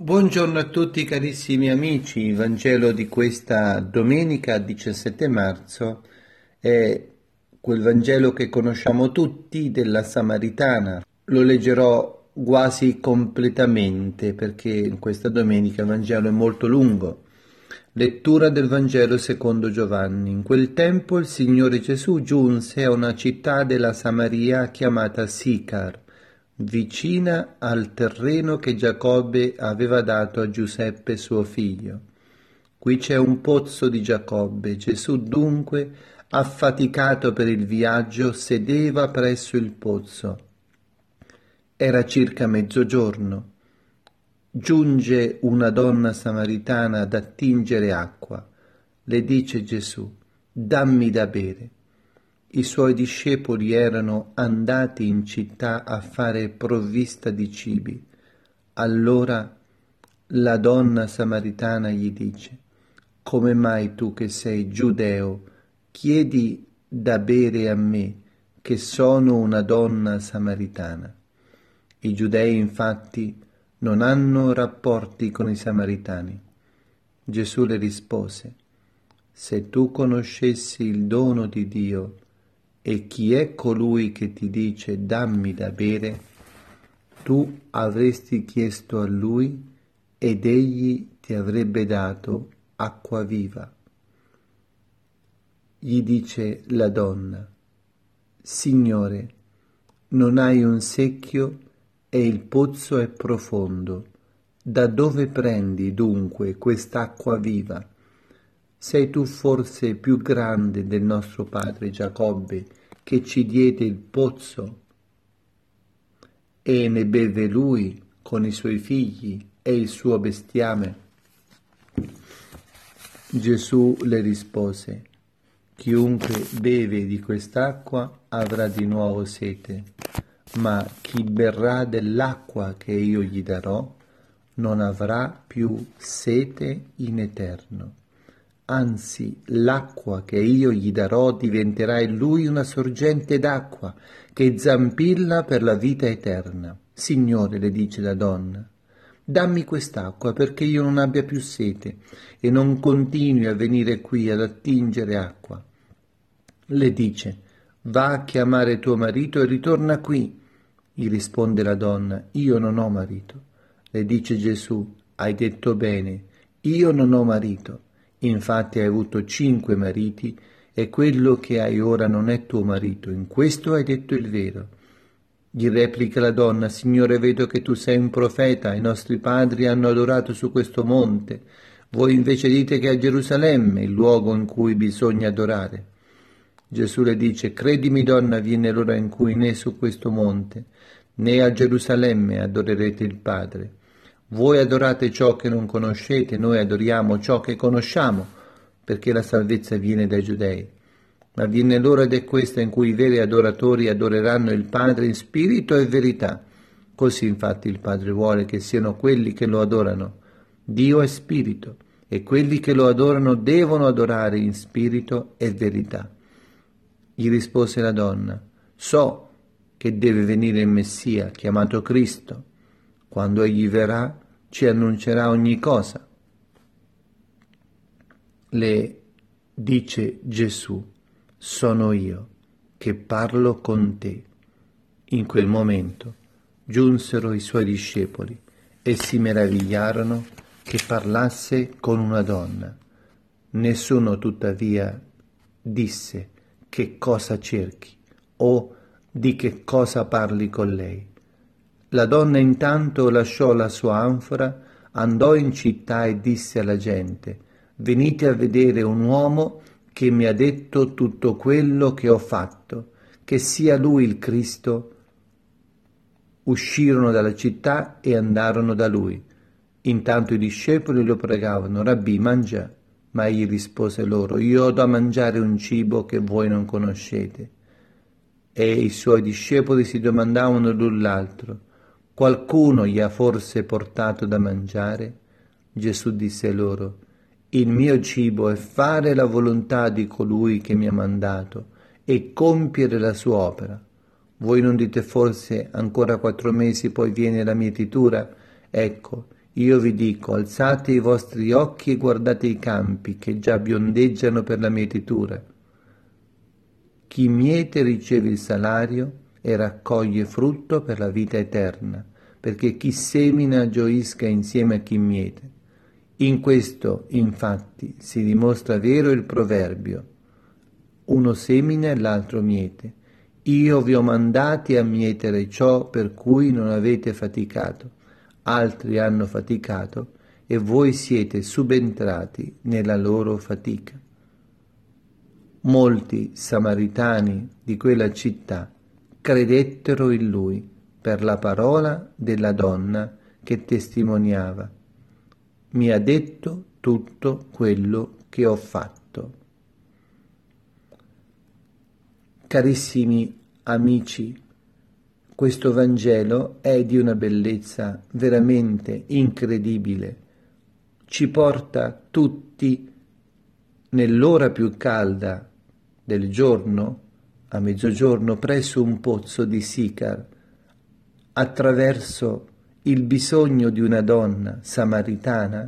Buongiorno a tutti carissimi amici, il Vangelo di questa domenica 17 marzo è quel Vangelo che conosciamo tutti della Samaritana. Lo leggerò quasi completamente perché in questa domenica il Vangelo è molto lungo. Lettura del Vangelo secondo Giovanni. In quel tempo il Signore Gesù giunse a una città della Samaria chiamata Sicar, vicina al terreno che Giacobbe aveva dato a Giuseppe suo figlio. Qui c'è un pozzo di Giacobbe. Gesù dunque, affaticato per il viaggio, sedeva presso il pozzo. Era circa mezzogiorno. Giunge una donna samaritana ad attingere acqua. Le dice Gesù: dammi da bere. I suoi discepoli erano andati in città a fare provvista di cibi. Allora la donna samaritana gli dice: come mai tu che sei giudeo chiedi da bere a me, che sono una donna samaritana? I giudei infatti non hanno rapporti con i samaritani. Gesù le rispose: se tu conoscessi il dono di Dio e chi è colui che ti dice dammi da bere, tu avresti chiesto a lui ed egli ti avrebbe dato acqua viva. Gli dice la donna: Signore, non hai un secchio e il pozzo è profondo. Da dove prendi dunque quest'acqua viva? Sei tu forse più grande del nostro padre Giacobbe, che ci diede il pozzo e ne beve lui con i suoi figli e il suo bestiame? Gesù le rispose: chiunque beve di quest'acqua avrà di nuovo sete, ma chi berrà dell'acqua che io gli darò non avrà più sete in eterno. Anzi, l'acqua che io gli darò diventerà in lui una sorgente d'acqua che zampilla per la vita eterna. Signore, le dice la donna, dammi quest'acqua perché io non abbia più sete e non continui a venire qui ad attingere acqua. Le dice: va a chiamare tuo marito e ritorna qui. Gli risponde la donna: io non ho marito. Le dice Gesù: hai detto bene, io non ho marito. Infatti hai avuto 5 mariti e quello che hai ora non è tuo marito. In questo hai detto il vero. Gli replica la donna: Signore, vedo che tu sei un profeta. I nostri padri hanno adorato su questo monte. Voi invece dite che è a Gerusalemme il luogo in cui bisogna adorare. Gesù le dice: credimi, donna, viene l'ora in cui né su questo monte né a Gerusalemme adorerete il Padre. Voi adorate ciò che non conoscete, noi adoriamo ciò che conosciamo, perché la salvezza viene dai Giudei. Ma viene l'ora ed è questa in cui i veri adoratori adoreranno il Padre in spirito e verità. Così infatti il Padre vuole che siano quelli che lo adorano. Dio è spirito e quelli che lo adorano devono adorare in spirito e verità. Gli rispose la donna: so che deve venire il Messia, chiamato Cristo. Quando egli verrà, ci annuncerà ogni cosa. Le dice Gesù: sono io che parlo con te. In quel momento giunsero i suoi discepoli e si meravigliarono che parlasse con una donna. Nessuno tuttavia disse: che cosa cerchi o di che cosa parli con lei. La donna intanto lasciò la sua anfora, andò in città e disse alla gente: venite a vedere un uomo che mi ha detto tutto quello che ho fatto, che sia lui il Cristo. Uscirono dalla città e andarono da lui. Intanto i discepoli lo pregavano: Rabbì, mangia. Ma egli rispose loro: io ho da mangiare un cibo che voi non conoscete. E i suoi discepoli si domandavano l'un l'altro: qualcuno gli ha forse portato da mangiare? Gesù disse loro: il mio cibo è fare la volontà di colui che mi ha mandato e compiere la sua opera. Voi non dite forse: ancora 4 mesi poi viene la mietitura? Ecco, Io vi dico, alzate i vostri occhi e guardate i campi che già biondeggiano per la mietitura. Chi miete riceve il salario e raccoglie frutto per la vita eterna, perché chi semina gioisca insieme a chi miete. In questo, infatti, si dimostra vero il proverbio: uno semina e l'altro miete. Io vi ho mandati a mietere ciò per cui non avete faticato. Altri hanno faticato e voi siete subentrati nella loro fatica. Molti samaritani di quella città credettero in lui per la parola della donna che testimoniava: mi ha detto tutto quello che ho fatto. Carissimi amici, questo Vangelo è di una bellezza veramente incredibile. Ci porta tutti nell'ora più calda del giorno, a mezzogiorno, presso un pozzo di Sicar, attraverso il bisogno di una donna samaritana,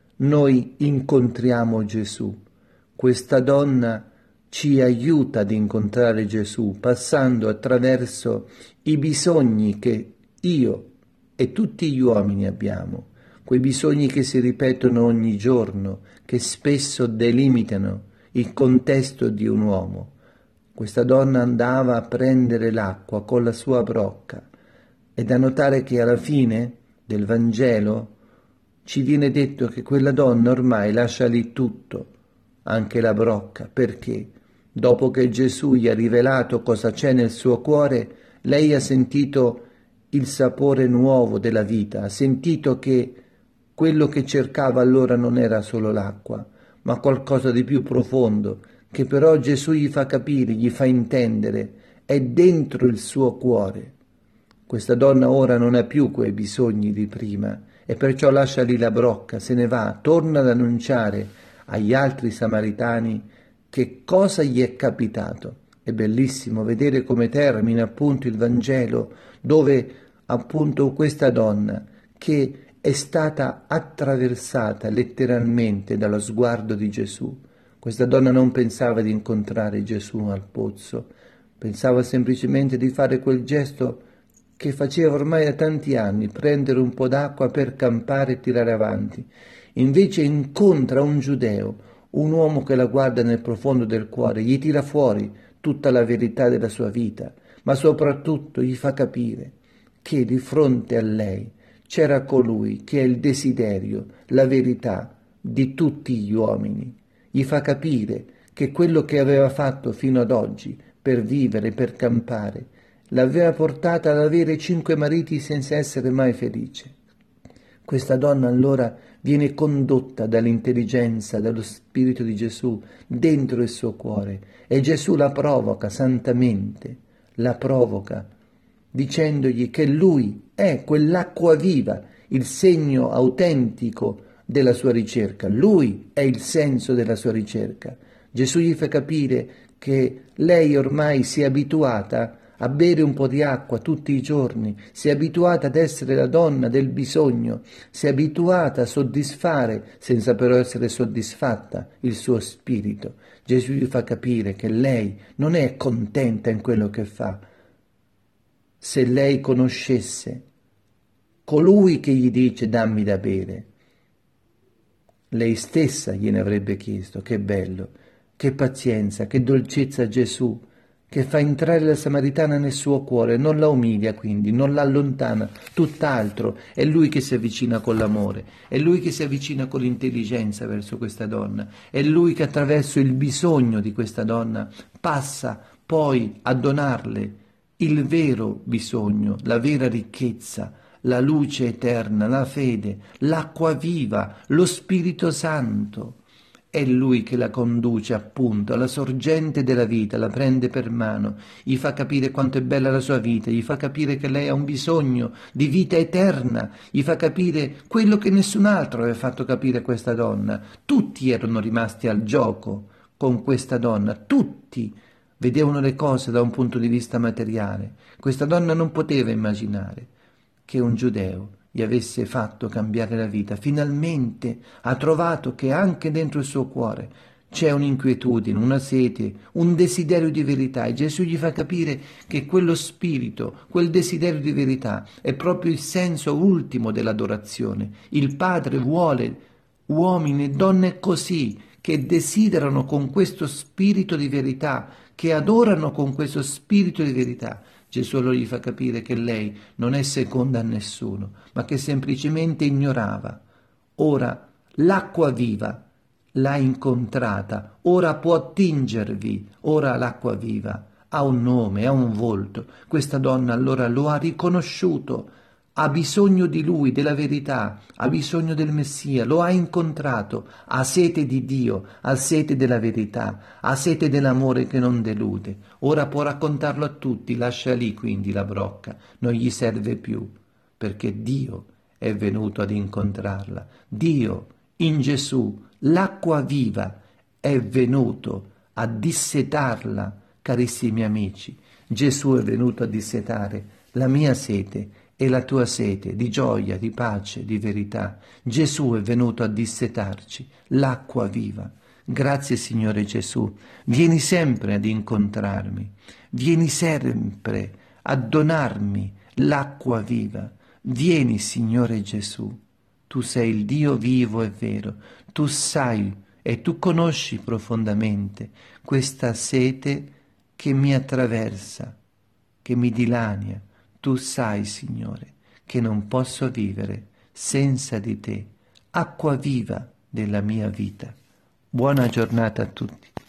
noi incontriamo Gesù. Questa donna ci aiuta ad incontrare Gesù, passando attraverso i bisogni che io e tutti gli uomini abbiamo, quei bisogni che si ripetono ogni giorno, che spesso delimitano il contesto di un uomo. Questa donna andava a prendere l'acqua con la sua brocca, è da notare che alla fine del Vangelo ci viene detto che quella donna ormai lascia lì tutto, anche la brocca, perché dopo che Gesù gli ha rivelato cosa c'è nel suo cuore, lei ha sentito il sapore nuovo della vita, ha sentito che quello che cercava allora non era solo l'acqua, ma qualcosa di più profondo, che però Gesù gli fa capire, gli fa intendere, è dentro il suo cuore. Questa donna ora non ha più quei bisogni di prima e perciò lascia lì la brocca, se ne va, torna ad annunciare agli altri samaritani che cosa gli è capitato. È bellissimo vedere come termina appunto il Vangelo, dove appunto questa donna che è stata attraversata letteralmente dallo sguardo di Gesù. Questa donna non pensava di incontrare Gesù al pozzo, pensava semplicemente di fare quel gesto che faceva ormai da tanti anni, prendere un po' d'acqua per campare e tirare avanti. Invece incontra un giudeo, un uomo che la guarda nel profondo del cuore, gli tira fuori tutta la verità della sua vita, ma soprattutto gli fa capire che di fronte a lei c'era colui che è il desiderio, la verità di tutti gli uomini. Gli fa capire che quello che aveva fatto fino ad oggi per vivere, per campare, l'aveva portata ad avere 5 mariti senza essere mai felice. Questa donna allora viene condotta dall'intelligenza, dallo Spirito di Gesù dentro il suo cuore e Gesù la provoca santamente, la provoca dicendogli che lui è quell'acqua viva, il segno autentico della sua ricerca, lui è il senso della sua ricerca. Gesù gli fa capire che lei ormai si è abituata a bere un po' di acqua tutti i giorni, si è abituata ad essere la donna del bisogno, si è abituata a soddisfare, senza però essere soddisfatta, il suo spirito. Gesù gli fa capire che lei non è contenta in quello che fa. Se lei conoscesse colui che gli dice dammi da bere, lei stessa gliene avrebbe chiesto. Che bello, che pazienza, che dolcezza Gesù, che fa entrare la Samaritana nel suo cuore, non la umilia quindi, non la allontana, tutt'altro, è lui che si avvicina con l'amore, è lui che si avvicina con l'intelligenza verso questa donna, è lui che attraverso il bisogno di questa donna passa poi a donarle il vero bisogno, la vera ricchezza, la luce eterna, la fede, l'acqua viva, lo Spirito Santo. È lui che la conduce appunto alla sorgente della vita, la prende per mano, gli fa capire quanto è bella la sua vita, gli fa capire che lei ha un bisogno di vita eterna, gli fa capire quello che nessun altro aveva fatto capire a questa donna. Tutti erano rimasti al gioco con questa donna, tutti vedevano le cose da un punto di vista materiale. Questa donna non poteva immaginare che un giudeo gli avesse fatto cambiare la vita. Finalmente ha trovato che anche dentro il suo cuore c'è un'inquietudine, una sete, un desiderio di verità, e Gesù gli fa capire che quello spirito, quel desiderio di verità è proprio il senso ultimo dell'adorazione. Il Padre vuole uomini e donne così, che desiderano con questo spirito di verità, che adorano con questo spirito di verità. Gesù allora gli fa capire che lei non è seconda a nessuno, ma che semplicemente ignorava. Ora l'acqua viva l'ha incontrata, ora può attingervi, ora l'acqua viva ha un nome, ha un volto. Questa donna allora lo ha riconosciuto, ha bisogno di lui, della verità, ha bisogno del Messia, lo ha incontrato, ha sete di Dio, ha sete della verità, ha sete dell'amore che non delude. Ora può raccontarlo a tutti, lascia lì quindi la brocca, non gli serve più, perché Dio è venuto ad incontrarla. Dio, in Gesù, l'acqua viva, è venuto a dissetarla, carissimi amici. Gesù è venuto a dissetare la mia sete e la tua sete di gioia, di pace, di verità. Gesù è venuto a dissetarci l'acqua viva. Grazie Signore Gesù, vieni sempre ad incontrarmi, vieni sempre a donarmi l'acqua viva. Vieni Signore Gesù, tu sei il Dio vivo e vero, tu sai e tu conosci profondamente questa sete che mi attraversa, che mi dilania. Tu sai, Signore, che non posso vivere senza di te, acqua viva della mia vita. Buona giornata a tutti.